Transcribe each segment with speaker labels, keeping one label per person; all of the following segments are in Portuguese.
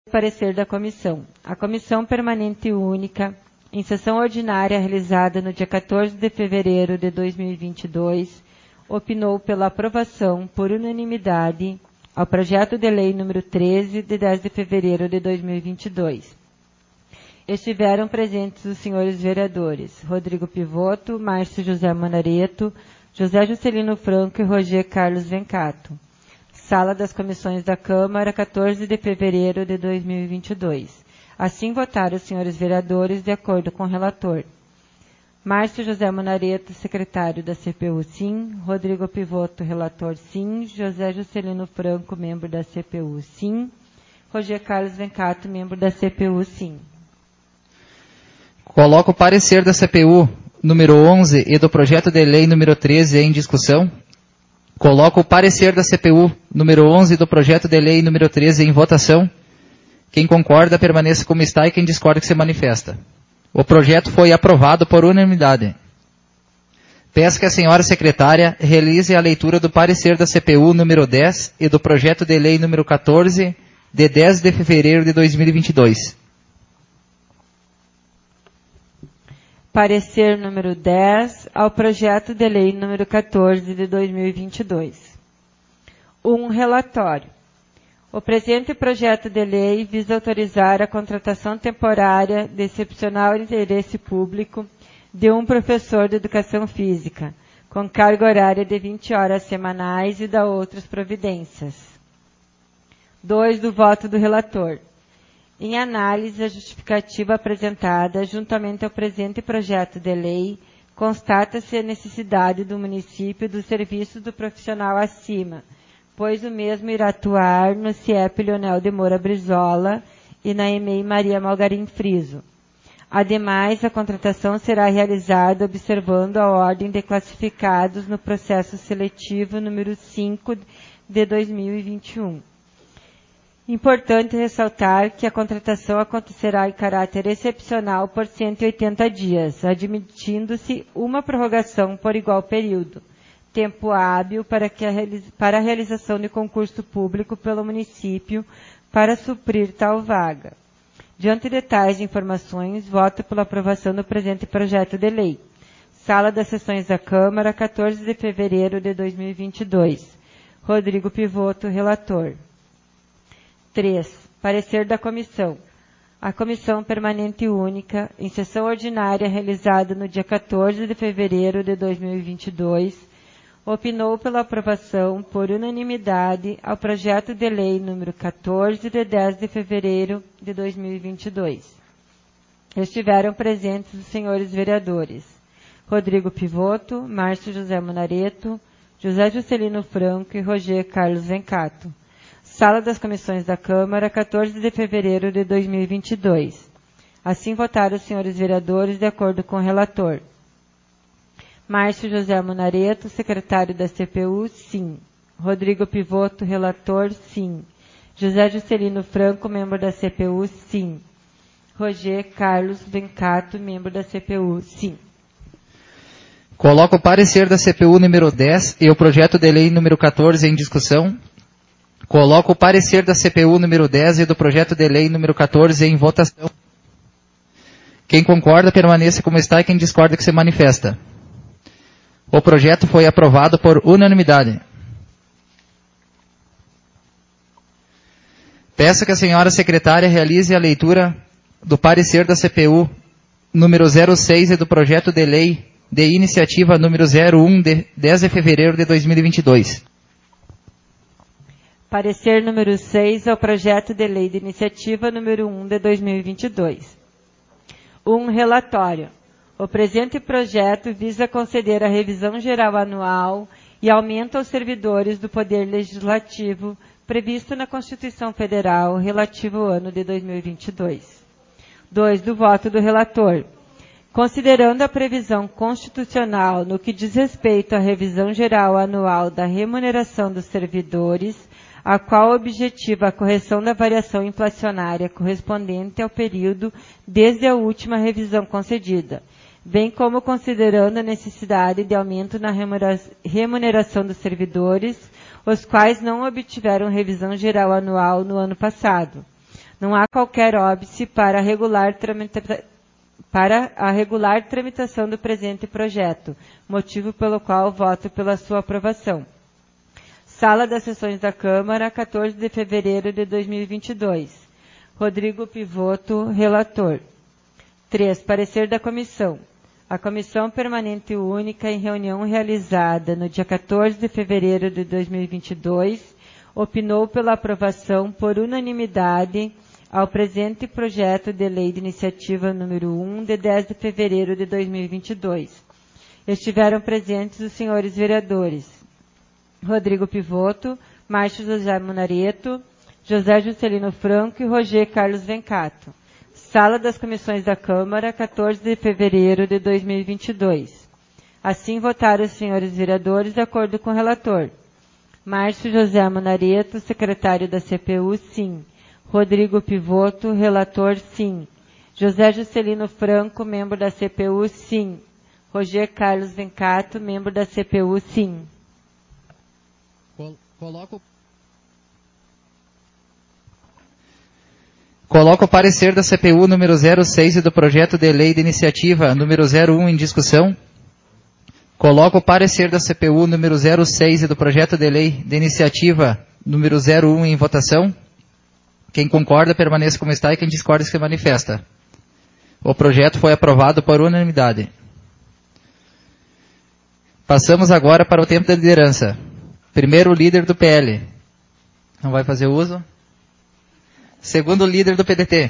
Speaker 1: Parecer da Comissão. A Comissão Permanente Única, em sessão ordinária realizada no dia 14 de fevereiro de 2022, opinou pela aprovação, por unanimidade, ao projeto de lei número 13, de 10 de fevereiro de 2022. Estiveram presentes os senhores vereadores Rodrigo Pivotto, Márcio José Monareto, José Juscelino Franco e Roger Carlos Vencato. Sala das Comissões da Câmara, 14 de fevereiro de 2022. Assim votaram os senhores vereadores, de acordo com o relator. Márcio José Monareto, secretário da CPU, sim. Rodrigo Pivotto, relator, sim. José Juscelino Franco, membro da CPU, sim. Roger Carlos Vencato, membro da CPU, sim.
Speaker 2: Coloco o parecer da CPU número 11 e do projeto de lei número 13 em discussão. Coloco o parecer da CPU número 11 do projeto de lei número 13 em votação. Quem concorda, permaneça como está, e quem discorda, que se manifesta. O projeto foi aprovado por unanimidade. Peço que a senhora secretária realize a leitura do parecer da CPU número 10 e do projeto de lei número 14, de 10 de fevereiro de 2022.
Speaker 1: Parecer número 10 ao projeto de lei número 14 de 2022. Relatório. O presente projeto de lei visa autorizar a contratação temporária de excepcional interesse público de um professor de educação física, com carga horária de 20 horas semanais e da outras providências. 2. Do voto do relator. Em análise, a justificativa apresentada, juntamente ao presente projeto de lei, constata-se a necessidade do município do serviço do profissional acima, pois o mesmo irá atuar no CIEP Leonel de Moura Brizola e na EMEI Maria Malgarim Friso. Ademais, a contratação será realizada observando a ordem de classificados no processo seletivo número 5 de 2021. Importante ressaltar que a contratação acontecerá em caráter excepcional por 180 dias, admitindo-se uma prorrogação por igual período, tempo hábil para a realização de concurso público pelo município para suprir tal vaga. Diante de tais informações, voto pela aprovação do presente projeto de lei. Sala das Sessões da Câmara, 14 de fevereiro de 2022. Rodrigo Pivotto, relator. 3. Parecer da Comissão. A Comissão Permanente Única, em sessão ordinária realizada no dia 14 de fevereiro de 2022, opinou pela aprovação, por unanimidade, ao projeto de lei número 14, de 10 de fevereiro de 2022. Estiveram presentes os senhores vereadores Rodrigo Pivotto, Márcio José Monareto, José Juscelino Franco e Roger Carlos Vencato. Sala das Comissões da Câmara, 14 de fevereiro de 2022. Assim votaram os senhores vereadores, de acordo com o relator. Márcio José Monareto, secretário da CPU, sim. Rodrigo Pivotto, relator, sim. José Juscelino Franco, membro da CPU, sim. Roger Carlos Vencato, membro da CPU, sim.
Speaker 2: Coloco o parecer da CPU número 10 e o projeto de lei número 14 em discussão. Coloco o parecer da CPU número 10 e do projeto de lei número 14 em votação. Quem concorda, permaneça como está, e quem discorda, que se manifesta. O projeto foi aprovado por unanimidade. Peço que a senhora secretária realize a leitura do parecer da CPU número 06 e do projeto de lei de iniciativa número 01 de 10 de fevereiro de 2022.
Speaker 1: Parecer número 6 ao projeto de lei de iniciativa número 1 de 2022. Relatório. O presente projeto visa conceder a revisão geral anual e aumento aos servidores do Poder Legislativo previsto na Constituição Federal relativo ao ano de 2022. 2. Do voto do relator. Considerando a previsão constitucional no que diz respeito à revisão geral anual da remuneração dos servidores, a qual objetiva a correção da variação inflacionária correspondente ao período desde a última revisão concedida, bem como considerando a necessidade de aumento na remuneração dos servidores, os quais não obtiveram revisão geral anual no ano passado. Não há qualquer óbice para a regular tramitação do presente projeto, motivo pelo qual voto pela sua aprovação. Sala das Sessões da Câmara, 14 de fevereiro de 2022. Rodrigo Pivotto, relator. 3. Parecer da Comissão. A Comissão Permanente Única, em reunião realizada no dia 14 de fevereiro de 2022, opinou pela aprovação por unanimidade ao presente projeto de lei de iniciativa número 1, de 10 de fevereiro de 2022. Estiveram presentes os senhores vereadores Rodrigo Pivotto, Márcio José Munareto, José Juscelino Franco e Roger Carlos Vencato. Sala das Comissões da Câmara, 14 de fevereiro de 2022. Assim votaram os senhores vereadores de acordo com o relator. Márcio José Munareto, secretário da CPU, sim. Rodrigo Pivotto, relator, sim. José Juscelino Franco, membro da CPU, sim. Roger Carlos Vencato, membro da CPU, sim.
Speaker 2: Coloco o parecer da CPU número 06 e do projeto de lei de iniciativa número 01 em discussão. Coloco o parecer da CPU número 06 e do projeto de lei de iniciativa número 01 em votação. Quem concorda, permaneça como está, e quem discorda, se manifesta. O projeto foi aprovado por unanimidade. Passamos agora para o tempo da liderança. Primeiro, o líder do PL. Não vai fazer uso. Segundo, o líder do PDT.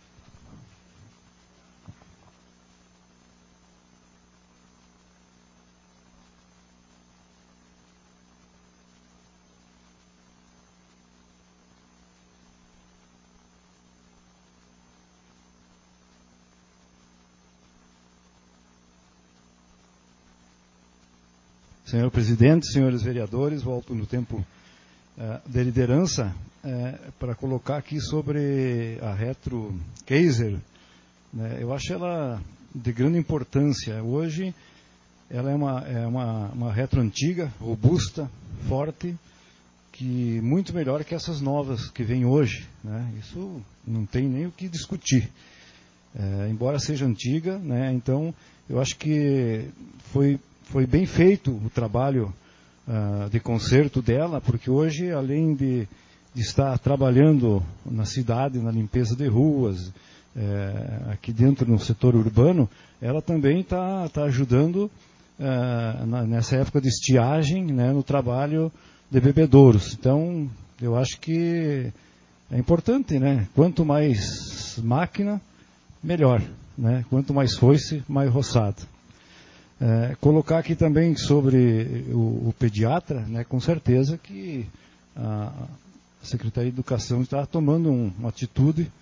Speaker 3: Senhor presidente, senhores vereadores, volto no tempo de liderança para colocar aqui sobre a Retro Kaiser. Eu acho ela de grande importância. Hoje ela é uma retro antiga, robusta, forte, que muito melhor que essas novas que vêm hoje. Isso não tem nem o que discutir. Embora seja antiga, então eu acho que foi bem feito o trabalho de conserto dela, porque hoje, além de estar trabalhando na cidade, na limpeza de ruas, aqui dentro no setor urbano, ela também está ajudando nessa época de estiagem, no trabalho de bebedouros. Então, eu acho que é importante, quanto mais máquina, melhor. Quanto mais foice, mais roçado. Colocar aqui também sobre o pediatra, com certeza que a Secretaria de Educação está tomando uma atitude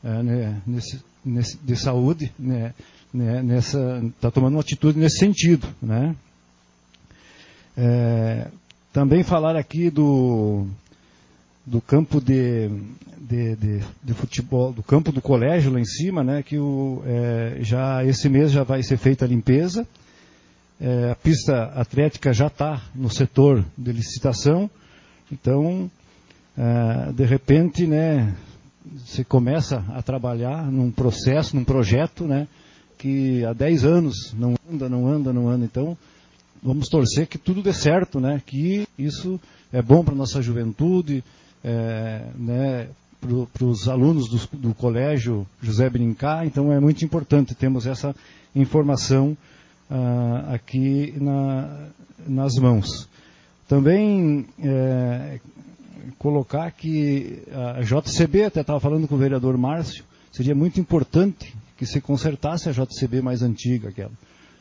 Speaker 3: de saúde, está tomando uma atitude nesse sentido. Também falar aqui do campo de futebol, do campo do colégio lá em cima, que já esse mês já vai ser feita a limpeza. A pista atlética já está no setor de licitação, então, de repente, você começa a trabalhar num processo, num projeto, que há 10 anos não anda. Então, vamos torcer que tudo dê certo, que isso é bom para a nossa juventude, para os alunos do colégio José Brincar. Então, é muito importante termos essa informação aqui nas mãos. Também colocar que a JCB, até estava falando com o vereador Márcio, seria muito importante que se consertasse a JCB mais antiga, aquela.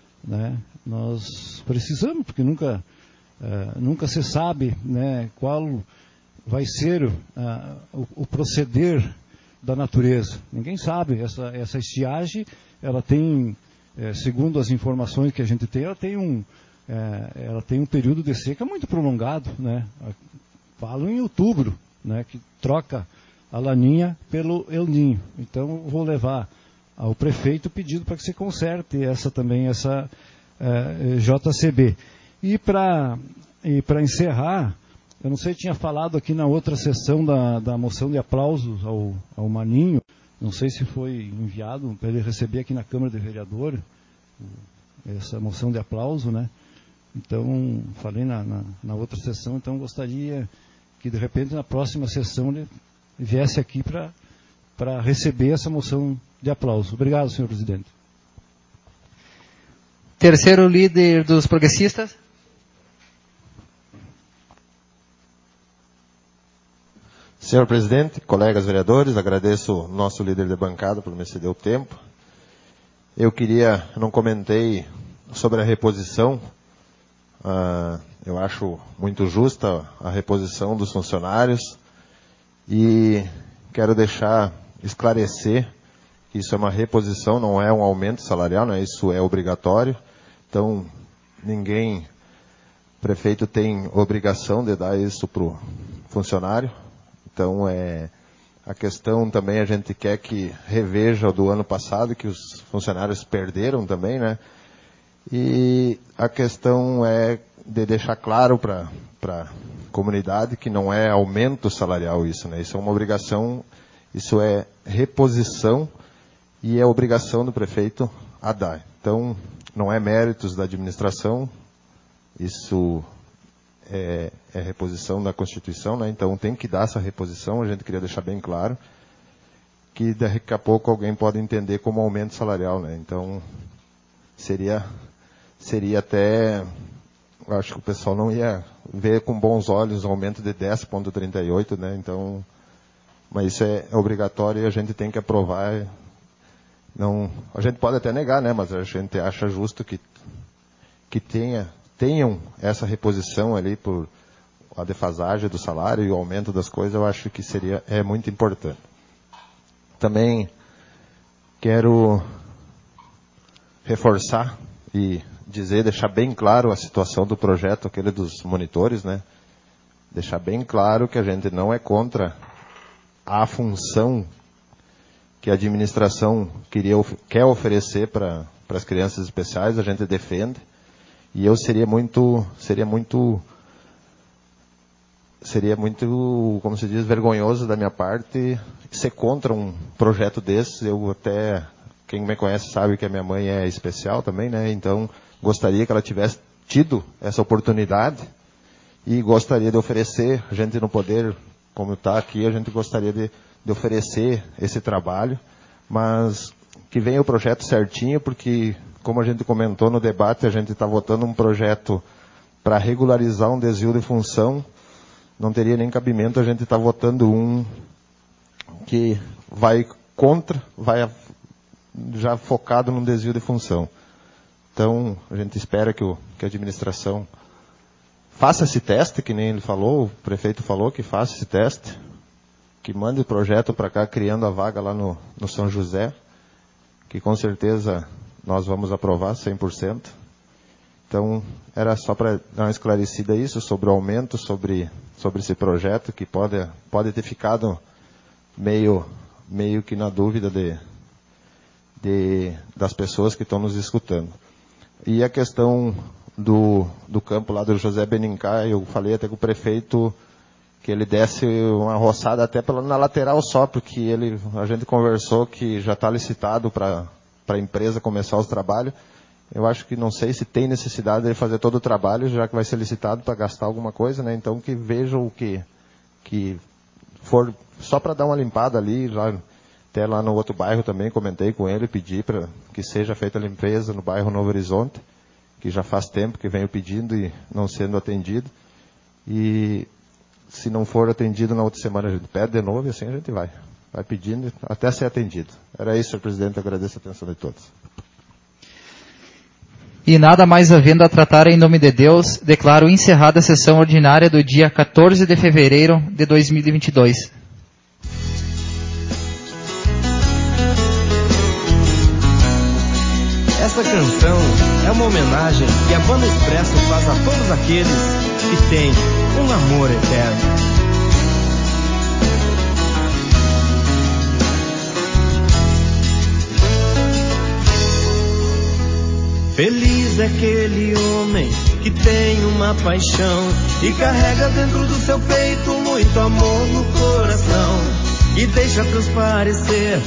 Speaker 3: Nós precisamos, porque nunca se sabe qual vai ser o proceder da natureza. Ninguém sabe. Essa estiagem, ela tem, segundo as informações que a gente tem, ela tem um período de seca muito prolongado. Falo em outubro, que troca a Laninha pelo El Ninho. Então, vou levar ao prefeito o pedido para que se conserte essa JCB. E para encerrar, Eu não sei, tinha falado aqui na outra sessão da moção de aplausos ao Maninho, não sei se foi enviado para ele receber aqui na Câmara de Vereadores, essa moção de aplauso, né? Então, falei na outra sessão, então gostaria que de repente na próxima sessão ele viesse aqui para receber essa moção de aplauso. Obrigado, senhor presidente.
Speaker 2: Terceiro líder dos progressistas.
Speaker 4: Senhor presidente, colegas vereadores, agradeço o nosso líder de bancada por me ceder o tempo. Eu não comentei sobre a reposição. Eu acho muito justa a reposição dos funcionários e quero esclarecer que isso é uma reposição, não é um aumento salarial, né? Isso é obrigatório. Então, prefeito tem obrigação de dar isso para o funcionário. Então, a questão também a gente quer que reveja o do ano passado, que os funcionários perderam também, né? E a questão é de deixar claro para a comunidade que não é aumento salarial isso, né? Isso é uma obrigação, isso é reposição e é obrigação do prefeito a dar. Então, não é méritos da administração, isso é reposição da Constituição, né? Então tem que dar essa reposição, a gente queria deixar bem claro, que daqui a pouco alguém pode entender como aumento salarial, né? Então, seria até, eu acho que o pessoal não ia ver com bons olhos o aumento de 10,38, né? Então, mas isso é obrigatório e a gente tem que aprovar. Não, a gente pode até negar, né? Mas a gente acha justo que tenham essa reposição ali por a defasagem do salário e o aumento das coisas. Eu acho que é muito importante. Também quero reforçar e deixar bem claro a situação do projeto, aquele dos monitores, né? Deixar bem claro que a gente não é contra a função que a administração quer oferecer para as crianças especiais, a gente defende. E eu seria muito, como se diz, vergonhoso da minha parte ser contra um projeto desse. Quem me conhece sabe que a minha mãe é especial também, né? Então, gostaria que ela tivesse tido essa oportunidade e gostaria de oferecer, a gente no poder, como está aqui, a gente gostaria de oferecer esse trabalho, mas que venha o projeto certinho, porque, como a gente comentou no debate, a gente está votando um projeto para regularizar um desvio de função, não teria nem cabimento a gente estar votando um que vai contra, já focado num desvio de função. Então, a gente espera que a administração faça esse teste, que nem ele falou, o prefeito falou que faça esse teste, que mande o projeto para cá, criando a vaga lá no São José, que com certeza nós vamos aprovar 100%. Então, era só para dar uma esclarecida isso, sobre o aumento, sobre esse projeto, que pode ter ficado meio que na dúvida das pessoas que estão nos escutando. E a questão do campo lá do José Benincá, eu falei até com o prefeito que ele desse uma roçada até na lateral só, porque a gente conversou que já está licitado para a empresa começar os trabalhos. Eu acho que não sei se tem necessidade de fazer todo o trabalho, já que vai ser licitado para gastar alguma coisa, né? Então que vejam o que for só para dar uma limpada ali, até lá no outro bairro também comentei com ele, pedi para que seja feita a limpeza no bairro Novo Horizonte, que já faz tempo que venho pedindo e não sendo atendido. E se não for atendido na outra semana, a gente pede de novo e assim a gente vai pedindo até ser atendido. Era isso, senhor presidente, eu agradeço a atenção de todos.
Speaker 2: E nada mais havendo a tratar em nome de Deus, declaro encerrada a sessão ordinária do dia 14 de fevereiro de 2022.
Speaker 5: Essa canção é uma homenagem que a Banda Expresso faz a todos aqueles que têm um amor eterno. Feliz é aquele homem que tem uma paixão e carrega dentro do seu peito muito amor no coração, e deixa transparecer